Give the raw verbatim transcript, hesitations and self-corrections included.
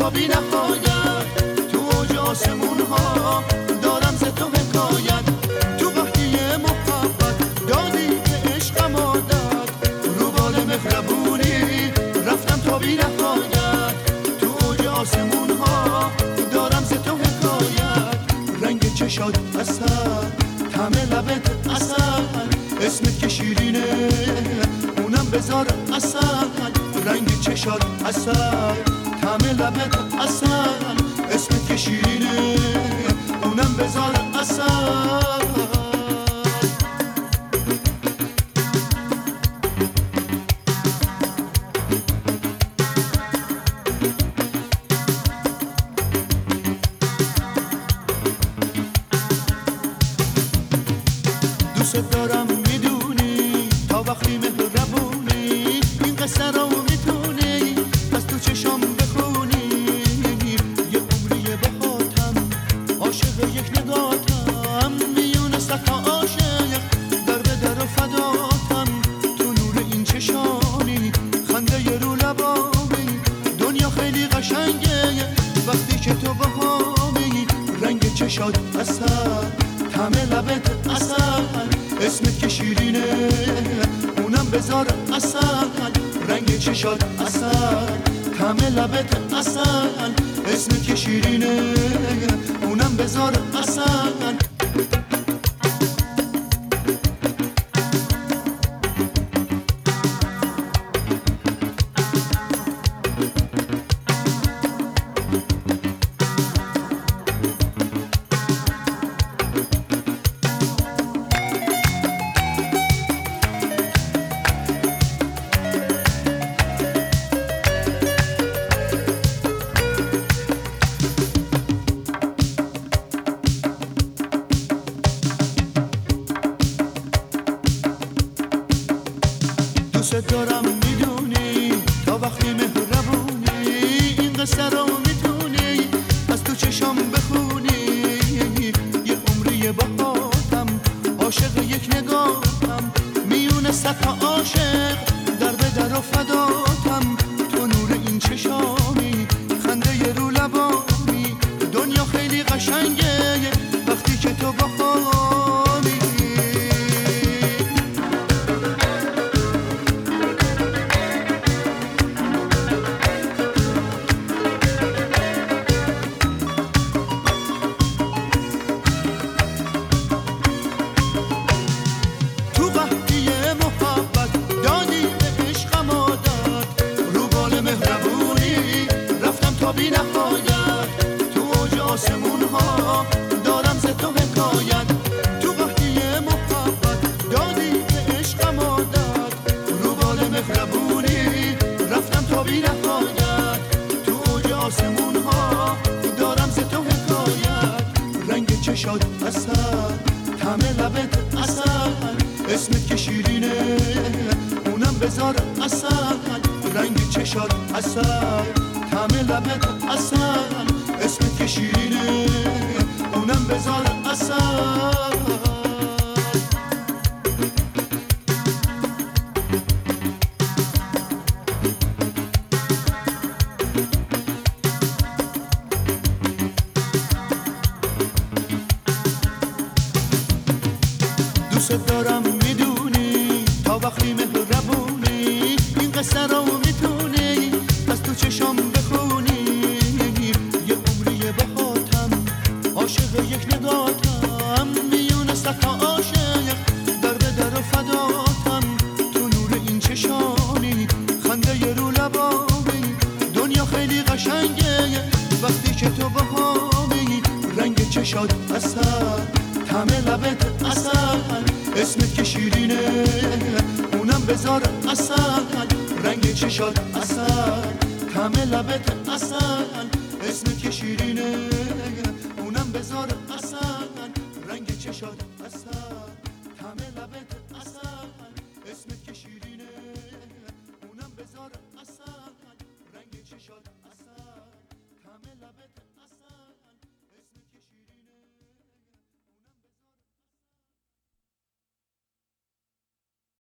تا بی نهایت، تو اوج آسمون ها دارم ز تو حکایت. تو وقتی محبت دادی به عشقم عادت، رو بال مهربونی رفتم تا بی نهایت، تو اوج آسمون ها دارم ز تو حکایت. رنگ چشات عسل، طعم لبت عسل، اسمت که شیرینه اونم بذار عسل. رنگ چشات عسل، طعم لبت عسل، اسمت که شیرینه اونم بذار عسل. دوست دارم میدونی تا وقتی مهربونی، این قصه رو میتونی از تو چشام بخونی. یه عمریه بهاتم عاشق یک نگاتم، میونه صد تا عاشق در به در و فداتم. تو نور این چشانی، خنده ی رو لبانی، دنیا خیلی قشنگه وقتی که تو بهامی. رنگ چشات عسل، طعم لبت عسل، اسمت که شیرینه اونم بذار عسل. رنگ چشات عسل، طعم لبت عسل، اسمت که شیرینه اونم بذار عسل. دوست دارم میدونی تا وقتی مهربونی، این قصه رو میتونی از تو چشام بخونی. یه عمریه باهاتم عاشق یک نگاتم، میونه صد تا عاشق در به در و فداتم. تو نور این چشانی، خنده ی رو لبانی، دنیا خیلی قشنگه وقتی که تو باهامی. بی نهایت، تو اوج آسمون ها دارم ز تو حکایت. تو وقتی محبت دادی به عشقم عادت، رو بال مهربونی رفتم تا بی نهایت، تو اوج آسمون ها دارم ز تو حکایت. رنگ چشات عسل، طعم لبت عسل، اسمت که شیرینه اونم بذار عسل. رنگ چشات عسل، طعم لبت عسل، اسمت که شیرینه اونم بذار عسل. دوست دارم میدونی تا وقتی مهربونی، این قصه رو میتونی از تو چشام بخونی. یه عمریه بهاتم عاشق یک نگاتم، میونه صد تا عاشق در به در و فداتم. تو نور این چشانی، خنده ی رو لبانی، دنیا خیلی قشنگه وقتی که تو بهامی. رنگ چشات عسل، طعم لبت عسل، اسمت که شیرینه اونم بذار عسل. رنگ چشات عسل، طعم لبت عسل، اسمت که شیرینه اونم بذار عسل. رنگ چشات عسل، طعم لبت